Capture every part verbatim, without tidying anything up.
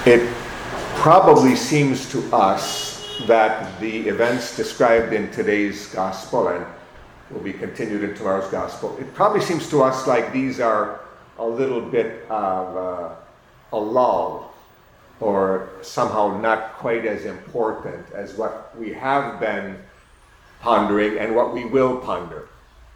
It probably seems to us that the events described in today's gospel and will be continued in tomorrow's gospel, it probably seems to us like these are a little bit of uh, a lull, or somehow not quite as important as what we have been pondering and what we will ponder.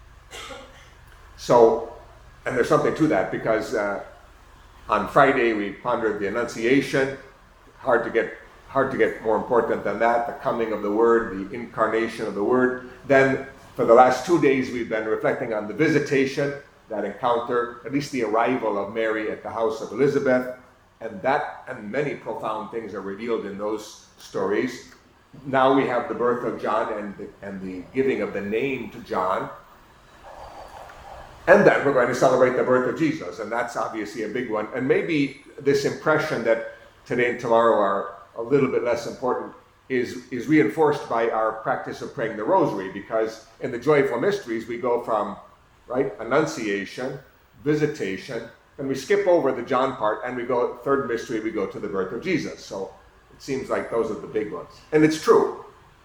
So, and there's something to that, because uh, on Friday we pondered the Annunciation. Hard to get hard to get more important than that, the coming of the Word, the incarnation of the Word. Then for the last two days we've been reflecting on the visitation, that encounter, at least the arrival of Mary at the house of Elizabeth, and that and many profound things are revealed in those stories. Now we have the birth of John and the, and the giving of the name to John. And then we're going to celebrate the birth of Jesus, and that's obviously a big one. And maybe this impression that today and tomorrow are a little bit less important is, is reinforced by our practice of praying the Rosary, because in the Joyful Mysteries we go from, right, Annunciation, Visitation, and we skip over the John part, and we go, third mystery, we go to the birth of Jesus. So it seems like those are the big ones. And it's true.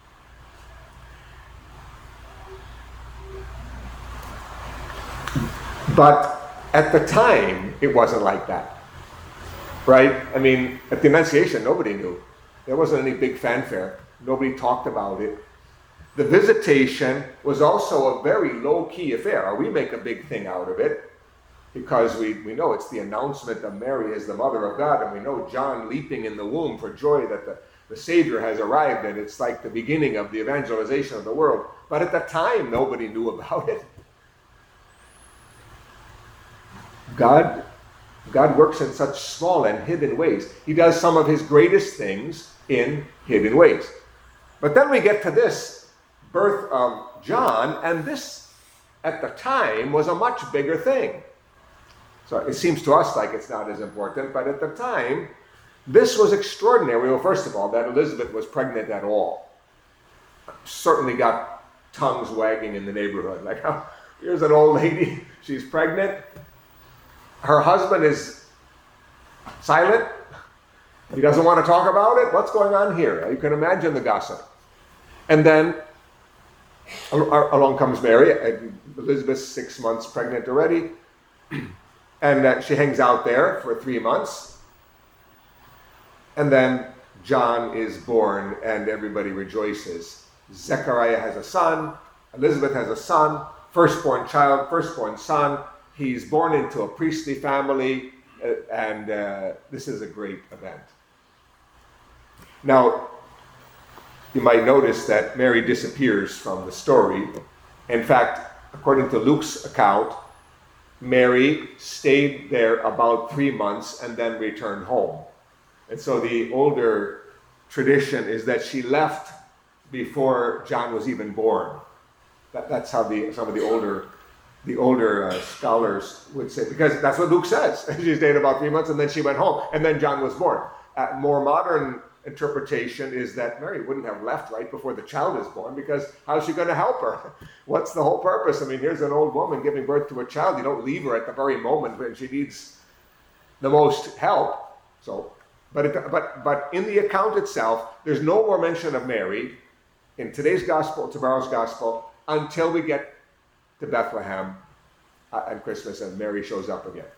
But at the time, it wasn't like that, right? I mean, at the Annunciation, nobody knew. There wasn't any big fanfare. Nobody talked about it. The Visitation was also a very low-key affair. We make a big thing out of it because we, we know it's the announcement of Mary as the Mother of God, and we know John leaping in the womb for joy that the, the Savior has arrived, and it's like the beginning of the evangelization of the world. But at the time, nobody knew about it. God, God works in such small and hidden ways. He does some of his greatest things in hidden ways. But then we get to this birth of John, and this, at the time, was a much bigger thing. So it seems to us like it's not as important, but at the time, this was extraordinary. Well, first of all, that Elizabeth was pregnant at all. Certainly got tongues wagging in the neighborhood. Like, oh, here's an old lady, she's pregnant. Her husband is silent. He doesn't want to talk about it. What's going on here? You can imagine the gossip. And then along comes Mary. Elizabeth's six months pregnant already. And uh, she hangs out there for three months. And then John is born and everybody rejoices. Zechariah has a son. Elizabeth has a son. Firstborn child, firstborn son. He's born into a priestly family, uh, and uh, this is a great event. Now, you might notice that Mary disappears from the story. In fact, according to Luke's account, Mary stayed there about three months and then returned home. And so the older tradition is that she left before John was even born. That, that's how the, some of the older The older uh, scholars would say, because that's what Luke says. She stayed about three months and then she went home, and then John was born. A more modern interpretation is that Mary wouldn't have left right before the child is born, because how's she going to help her? What's the whole purpose? I mean, here's an old woman giving birth to a child. You don't leave her at the very moment when she needs the most help. So, but it, but but in the account itself, there's no more mention of Mary in today's gospel, tomorrow's gospel, until we get to Bethlehem uh, and Christmas, and Mary shows up again.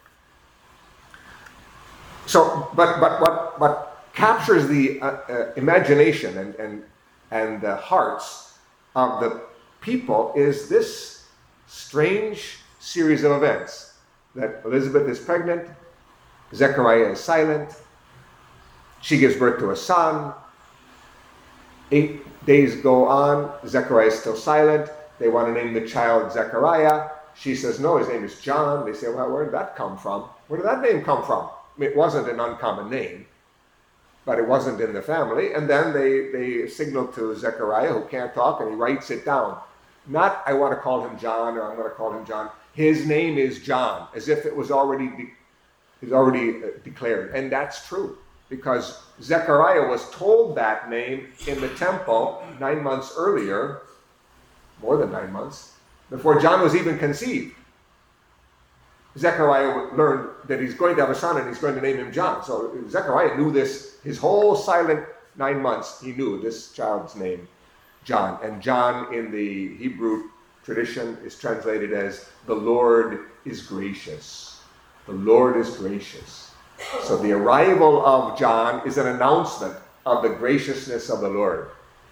So, but but what what captures the uh, uh, imagination and and and the hearts of the people is this strange series of events: that Elizabeth is pregnant, Zechariah is silent, she gives birth to a son. Eight days go on, Zechariah is still silent. They want to name the child Zechariah. She says, no, his name is John. They say, well, where did that come from? Where did that name come from? I mean, it wasn't an uncommon name, but it wasn't in the family. And then they, they signal to Zechariah, who can't talk, and he writes it down. Not, I want to call him John, or I'm going to call him John. His name is John, as if it was already, de- is already uh, declared. And that's true, because Zechariah was told that name in the temple nine months earlier, more than nine months, before John was even conceived. Zechariah learned that he's going to have a son and he's going to name him John. So Zechariah knew this, his whole silent nine months, he knew this child's name, John. And John in the Hebrew tradition is translated as the Lord is gracious. The Lord is gracious. So the arrival of John is an announcement of the graciousness of the Lord.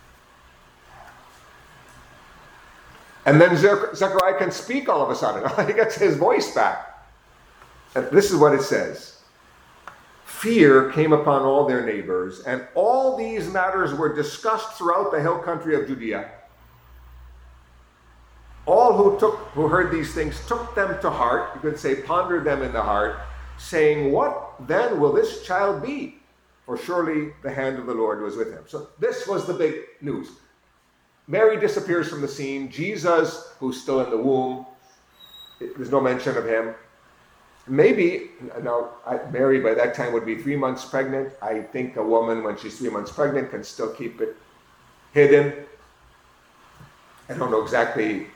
And then Zechariah can speak all of a sudden. He gets his voice back. And this is what it says. Fear came upon all their neighbors, and all these matters were discussed throughout the hill country of Judea. All who took, who heard these things took them to heart, you could say pondered them in the heart, saying, what then will this child be? For surely the hand of the Lord was with him. So this was the big news. Mary disappears from the scene. Jesus, who's still in the womb, there's no mention of him. Maybe, now Mary by that time would be three months pregnant. I think a woman, when she's three months pregnant, can still keep it hidden. I don't know exactly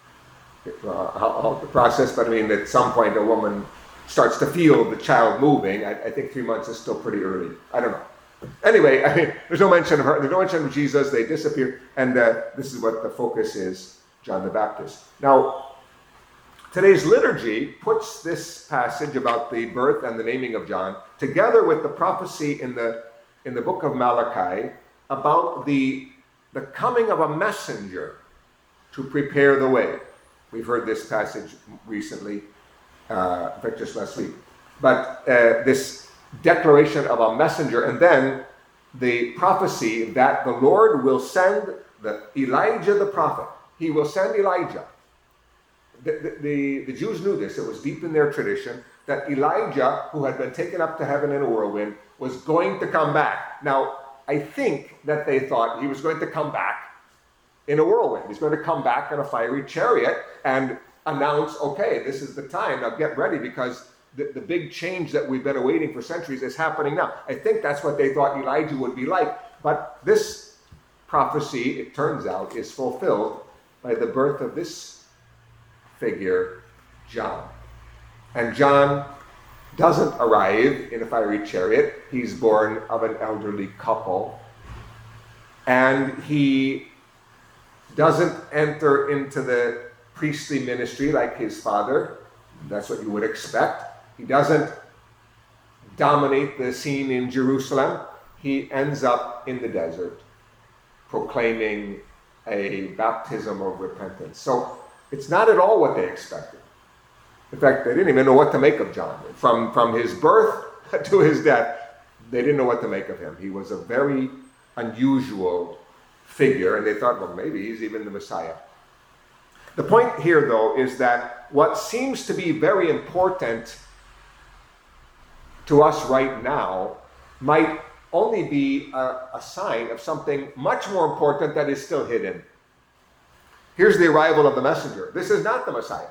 uh, how, how the process, but I mean, at some point a woman starts to feel the child moving. I, I think three months is still pretty early. I don't know. Anyway, I mean, there's no mention of her. There's no mention of Jesus. They disappear. And uh, this is what the focus is, John the Baptist. Now, today's liturgy puts this passage about the birth and the naming of John together with the prophecy in the in the book of Malachi about the, the coming of a messenger to prepare the way. We've heard this passage recently, uh, in fact, just last week. But uh, this declaration of a messenger, and then the prophecy that the Lord will send the Elijah the prophet. He will send Elijah. The, the, the Jews knew this. It was deep in their tradition that Elijah, who had been taken up to heaven in a whirlwind, was going to come back. Now, I think that they thought he was going to come back in a whirlwind. He's going to come back in a fiery chariot and announce, okay, this is the time. Now get ready, because the, the big change that we've been awaiting for centuries is happening now. I think that's what they thought Elijah would be like. But this prophecy, it turns out, is fulfilled by the birth of this figure, John. And John doesn't arrive in a fiery chariot. He's born of an elderly couple. And he doesn't enter into the priestly ministry like his father. That's what you would expect. He doesn't dominate the scene in Jerusalem. He ends up in the desert, proclaiming a baptism of repentance. So it's not at all what they expected. In fact, they didn't even know what to make of John. From, from his birth to his death, they didn't know what to make of him. He was a very unusual figure, and they thought, well, maybe he's even the Messiah. The point here, though, is that what seems to be very important to us right now might only be a, a sign of something much more important that is still hidden. Here's the arrival of the messenger. This is not the Messiah.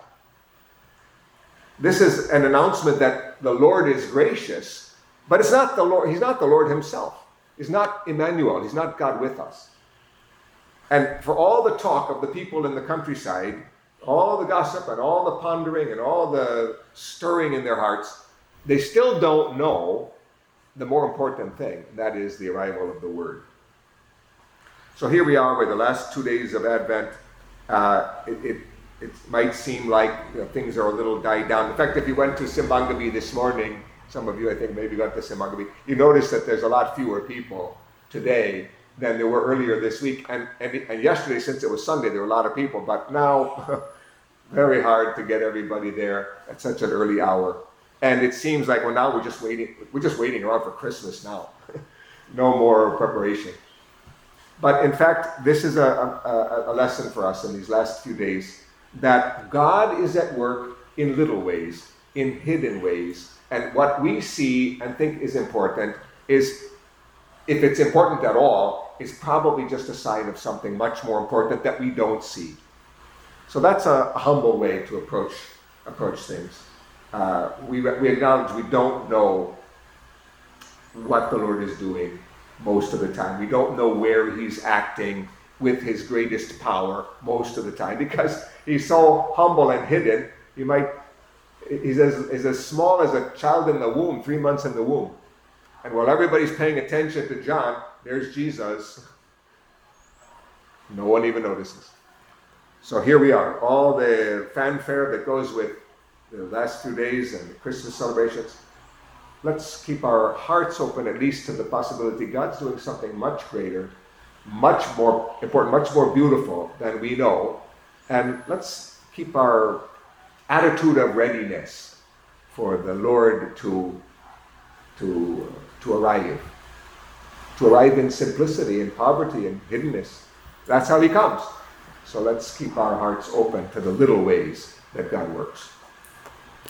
This is an announcement that the Lord is gracious, but it's not the Lord. He's not the Lord himself. He's not Emmanuel. He's not God with us. And for all the talk of the people in the countryside, all the gossip and all the pondering and all the stirring in their hearts, they still don't know the more important thing, and that is the arrival of the Word. So here we are with the last two days of Advent. Uh, it, it, it might seem like, you know, things are a little died down. In fact, if you went to Simbanggabi this morning, some of you I think maybe went to Simbanggabi, you notice that there's a lot fewer people today than there were earlier this week. And, and, and yesterday, since it was Sunday, there were a lot of people, but now very hard to get everybody there at such an early hour. And it seems like, well, now we're just waiting, we're just waiting around for Christmas now. No more preparation. But in fact, this is a, a, a lesson for us in these last few days, that God is at work in little ways, in hidden ways. And what we see and think is important is, if it's important at all, is probably just a sign of something much more important that we don't see. So that's a, a humble way to approach approach things. Uh, we, we acknowledge we don't know what the Lord is doing most of the time. We don't know where he's acting with his greatest power most of the time, because he's so humble and hidden. You might He's as, he's as small as a child in the womb, three months in the womb. And while everybody's paying attention to John, there's Jesus. No one even notices. So here we are, all the fanfare that goes with the last few days and the Christmas celebrations. Let's keep our hearts open at least to the possibility God's doing something much greater, much more important, much more beautiful than we know. And let's keep our attitude of readiness for the Lord to, to, to arrive. To arrive in simplicity, in poverty, and hiddenness. That's how he comes. So let's keep our hearts open to the little ways that God works.